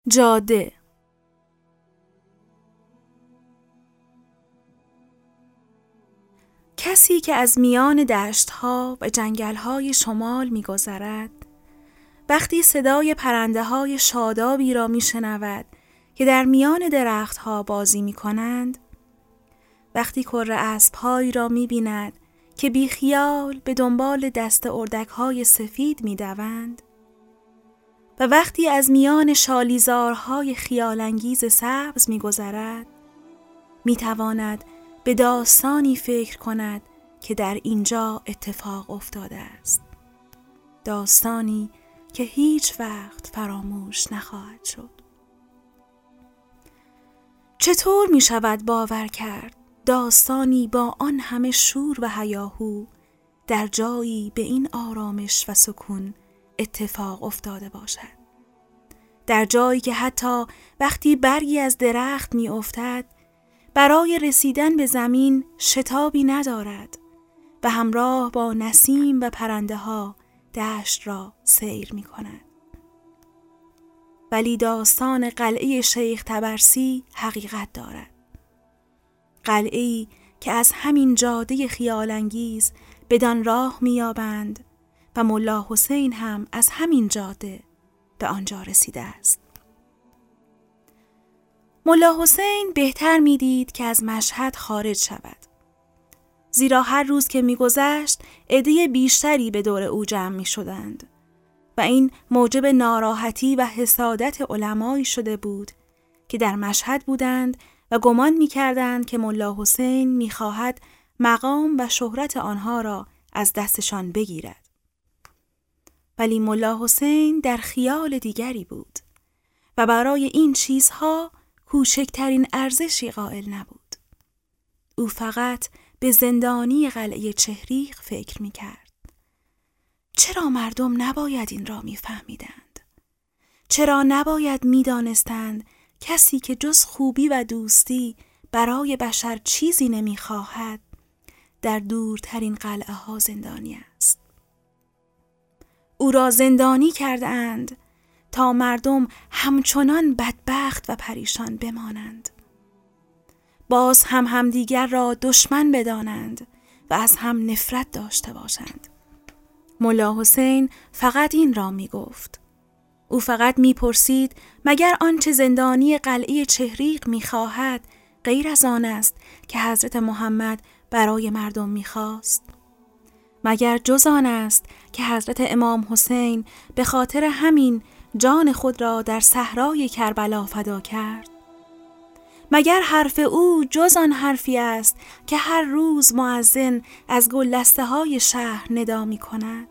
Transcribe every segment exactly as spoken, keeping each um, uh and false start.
جاده. کسی که از میان دشت‌ها و جنگل‌های شمال می‌گذرد، وقتی صدای پرنده‌های شادابی را می‌شنود که در میان درخت‌ها بازی می‌کنند، وقتی کره اسب‌هایی را می‌بیند که بیخیال به دنبال دست اردک‌های سفید می‌دوند، و وقتی از میان شالیزارهای خیال‌انگیز سبز می‌گذرد، می‌تواند به داستانی فکر کند که در اینجا اتفاق افتاده است. داستانی که هیچ وقت فراموش نخواهد شد. چطور می شود باور کرد داستانی با آن همه شور و هیاهو در جایی به این آرامش و سکون اتفاق افتاده باشد؟ در جایی که حتی وقتی برگی از درخت می افتد برای رسیدن به زمین شتابی ندارد و همراه با نسیم و پرنده ها دشت را سیر می کند. ولی داستان قلعه شیخ طبرسی حقیقت دارد. قلعه‌ای که از همین جاده خیال‌انگیز بدان راه می‌یابند و ملا حسین هم از همین جاده به آنجا رسیده است. ملا حسین بهتر می‌دید که از مشهد خارج شود. زیرا هر روز که می‌گذشت عده بیشتری به دور او جمع می‌شدند و این موجب ناراحتی و حسادت علمایی شده بود که در مشهد بودند و گمان می‌کردند که ملا حسین می‌خواهد مقام و شهرت آنها را از دستشان بگیرد. ولی ملا حسین در خیال دیگری بود و برای این چیزها کوچکترین ارزشی قائل نبود. او فقط به زندانی قلعه چهریق فکر می‌کرد. چرا مردم نباید این را می‌فهمیدند؟ چرا نباید می‌دانستند کسی که جز خوبی و دوستی برای بشر چیزی نمی‌خواهد در دورترین قلعه ها زندانی است؟ او را زندانی کردند تا مردم همچنان بدبخت و پریشان بمانند. باز هم همدیگر را دشمن بدانند و از هم نفرت داشته باشند. ملا حسین فقط این را می گفت. او فقط می پرسید مگر آنچه زندانی قلعه چهریق می خواهد غیر از آن است که حضرت محمد برای مردم می خواست؟ مگر جز آن است که حضرت امام حسین به خاطر همین جان خود را در صحرای کربلا فدا کرد؟ مگر حرف او جز آن حرفی است که هر روز مؤذن از گلدسته های شهر ندا می کند؟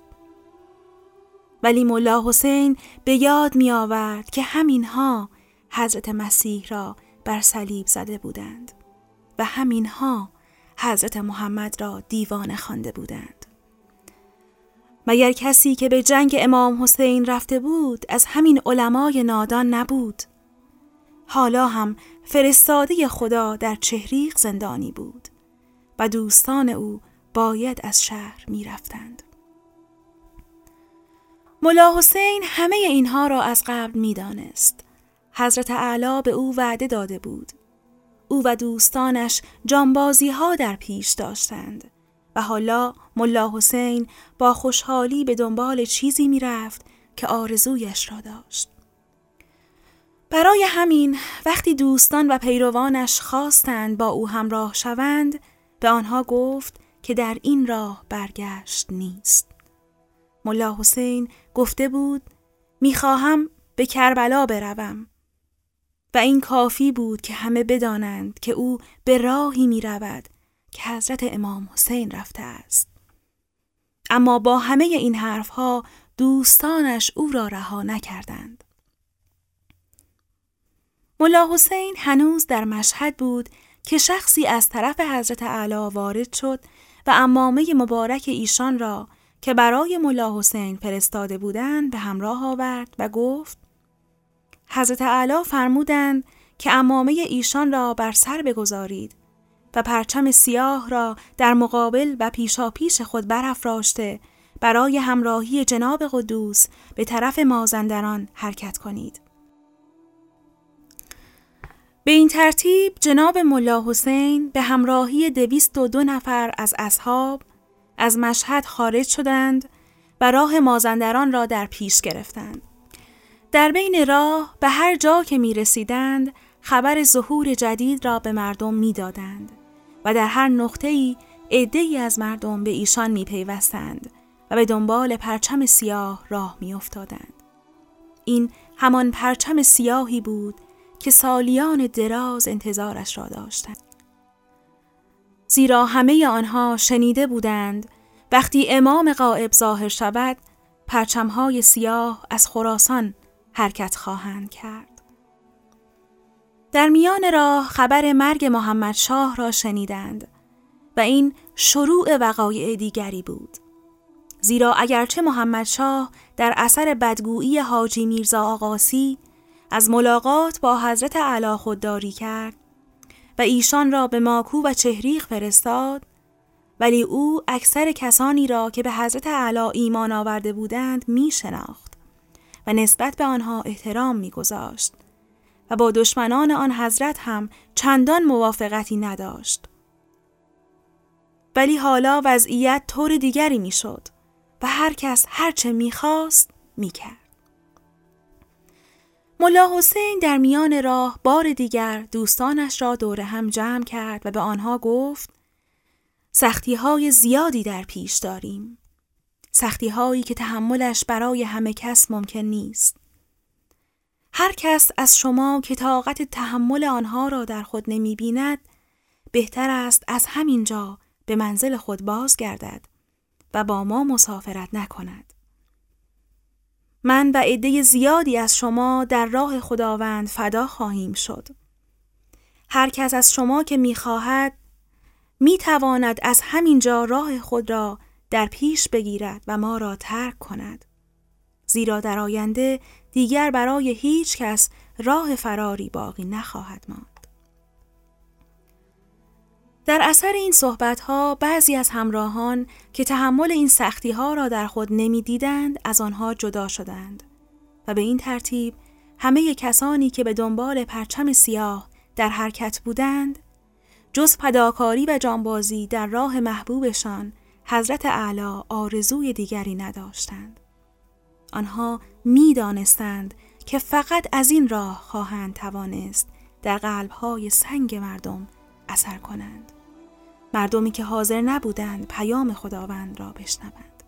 ولی ملا حسین به یاد می آورد که همینها حضرت مسیح را بر صلیب زده بودند و همینها حضرت محمد را دیوانه خوانده بودند. مگر کسی که به جنگ امام حسین رفته بود از همین علمای نادان نبود؟ حالا هم فرستاده خدا در چهریق زندانی بود و دوستان او باید از شهر می رفتند. ملا حسین همه اینها را از قبل می دانست. حضرت اعلی به او وعده داده بود. او و دوستانش جانبازی ها در پیش داشتند و حالا ملا حسین با خوشحالی به دنبال چیزی می رفت که آرزویش را داشت. برای همین وقتی دوستان و پیروانش خواستند با او همراه شوند به آنها گفت که در این راه برگشت نیست. ملا حسین گفته بود میخواهم به کربلا بروم و این کافی بود که همه بدانند که او به راهی می رود که حضرت امام حسین رفته است. اما با همه این حرفها دوستانش او را رها نکردند. ملا حسین هنوز در مشهد بود که شخصی از طرف حضرت اعلی وارد شد و عمامه مبارک ایشان را که برای ملا حسین فرستاده بودند به همراه آورد و گفت حضرت اعلی فرمودند که عمامه ایشان را بر سر بگذارید و پرچم سیاه را در مقابل و پیشاپیش خود برافراشته برای همراهی جناب قدوس به طرف مازندران حرکت کنید. به این ترتیب جناب ملا حسین به همراهی دویست و دو نفر از اصحاب از مشهد خارج شدند و راه مازندران را در پیش گرفتند. در بین راه به هر جا که می رسیدند خبر ظهور جدید را به مردم می دادند و در هر نقطه‌ای عده‌ای از مردم به ایشان می پیوستند و به دنبال پرچم سیاه راه می افتادند. این همان پرچم سیاهی بود که سالیان دراز انتظارش را داشتند. زیرا همه آنها شنیده بودند وقتی امام غائب ظاهر شود پرچم‌های سیاه از خراسان حرکت خواهند کرد. در میان راه خبر مرگ محمد شاه را شنیدند و این شروع وقایع دیگری بود. زیرا اگرچه محمد شاه در اثر بدگویی حاجی میرزا آقاسی از ملاقات با حضرت اعلی خودداری کرد و ایشان را به ماکو و چهریق فرستاد، ولی او اکثر کسانی را که به حضرت اعلی ایمان آورده بودند می شناخت و نسبت به آنها احترام می گذاشت و با دشمنان آن حضرت هم چندان موافقتی نداشت. ولی حالا وضعیت طور دیگری می شد و هر کس هرچه می خواست می کرد. ملا حسین در میان راه بار دیگر دوستانش را دور هم جمع کرد و به آنها گفت سختی های زیادی در پیش داریم. سختی هایی که تحملش برای همه کس ممکن نیست. هر کس از شما که طاقت تحمل آنها را در خود نمی بیند بهتر است از همین جا به منزل خود بازگردد و با ما مسافرت نکند. من و عده زیادی از شما در راه خداوند فدا خواهیم شد. هر کس از شما که می خواهد می تواند از همین جا راه خود را در پیش بگیرد و ما را ترک کند. زیرا در آینده دیگر برای هیچ کس راه فراری باقی نخواهد ماند. در اثر این صحبت‌ها بعضی از همراهان که تحمل این سختی‌ها را در خود نمی‌دیدند از آنها جدا شدند و به این ترتیب همه کسانی که به دنبال پرچم سیاه در حرکت بودند جز فداکاری و جانبازی در راه محبوبشان حضرت اعلی آرزوی دیگری نداشتند. آنها می‌دانستند که فقط از این راه خواهند توانست در قلب‌های سنگ مردم اثر کنند. مردمی که حاضر نبودند پیام خداوند را بشنوند.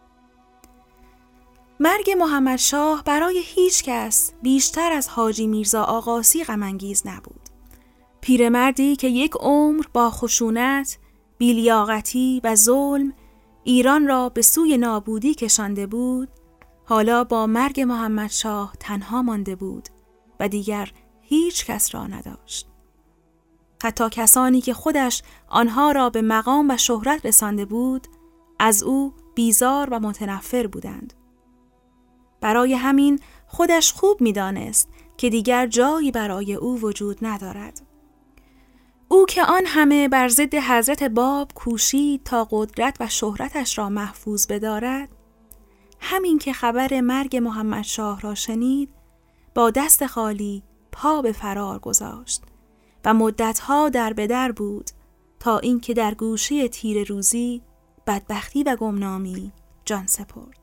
مرگ محمد شاه برای هیچ کس بیشتر از حاجی میرزا آقاسی غم‌انگیز نبود. پیرمردی که یک عمر با خشونت، بی‌لیاقتی و ظلم ایران را به سوی نابودی کشانده بود، حالا با مرگ محمد شاه تنها مانده بود و دیگر هیچ کس را نداشت. حتی کسانی که خودش آنها را به مقام و شهرت رسانده بود، از او بیزار و متنفر بودند. برای همین خودش خوب می‌دانست که دیگر جایی برای او وجود ندارد. او که آن همه بر ضد حضرت باب کوشید تا قدرت و شهرتش را محفوظ بدارد، همین که خبر مرگ محمد شاه را شنید، با دست خالی پا به فرار گذاشت و مدتها در به در بود تا اینکه در گوشه تیر روزی بدبختی و گمنامی جان سپرد.